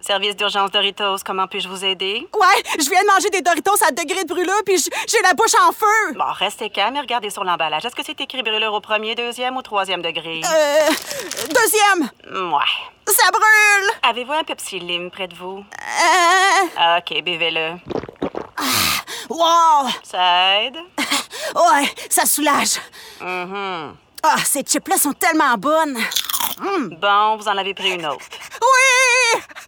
Service d'urgence Doritos, comment puis-je vous aider? Ouais, je viens de manger des Doritos à degré de brûlure, puis j'ai la bouche en feu. Bon, restez calme et regardez sur l'emballage. Est-ce que c'est écrit brûlure au premier, deuxième ou troisième degré? Deuxième. Ouais. Ça brûle. Avez-vous un Pepsi Lime près de vous? OK, buvez-le. Wow. Ça aide? Ouais, ça soulage. Ah, ces chips-là sont tellement bonnes. Bon, vous en avez pris une autre. Oui!